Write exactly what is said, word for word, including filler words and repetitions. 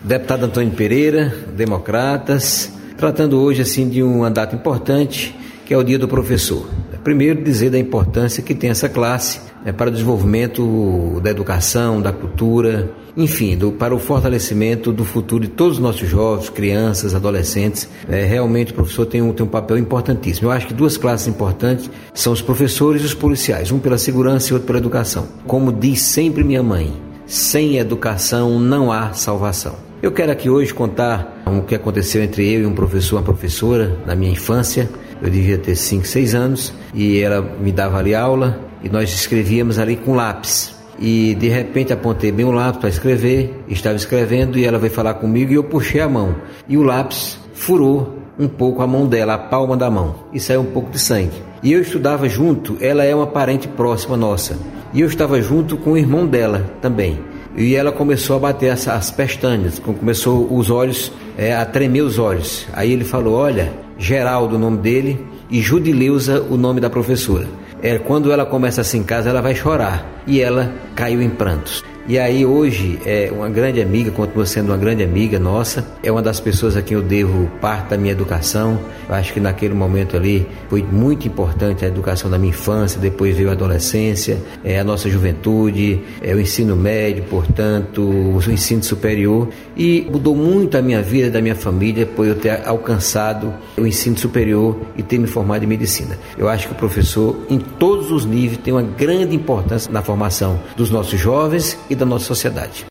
Deputado Antônio Pereira, Democratas, tratando hoje assim de uma data importante, que é o Dia do Professor. Primeiro, dizer da importância que tem essa classe né, para o desenvolvimento da educação, da cultura, enfim, do, para o fortalecimento do futuro de todos os nossos jovens, crianças, adolescentes. É, realmente o professor tem um, tem um papel importantíssimo. Eu acho que duas classes importantes são os professores e os policiais, um pela segurança e outro pela educação. Como diz sempre minha mãe, sem educação não há salvação. Eu quero aqui hoje contar o que aconteceu entre eu e um professor, uma professora, na minha infância. Eu devia ter cinco, seis anos e ela me dava ali aula e nós escrevíamos ali com lápis. E de repente apontei bem o lápis para escrever, estava escrevendo e ela veio falar comigo e eu puxei a mão. E o lápis furou um pouco a mão dela, a palma da mão, e saiu um pouco de sangue. E eu estudava junto, ela é uma parente próxima nossa, e eu estava junto com o irmão dela também. E ela começou a bater as, as pestanas, começou os olhos, é, a tremer os olhos. Aí ele falou, olha, Geraldo o nome dele e Judileuza o nome da professora. É, quando ela começa assim em casa, ela vai chorar. E ela caiu em prantos. E aí hoje é uma grande amiga, continua sendo uma grande amiga nossa, é uma das pessoas a quem eu devo parte da minha educação. Eu acho que naquele momento ali foi muito importante a educação da minha infância, depois veio a adolescência, é, a nossa juventude, é, o ensino médio, portanto, o ensino superior, e mudou muito a minha vida, da minha família, por eu ter alcançado o ensino superior e ter me formado em medicina. Eu acho que o professor, em todos os níveis, tem uma grande importância na formação dos nossos jovens e da nossa sociedade.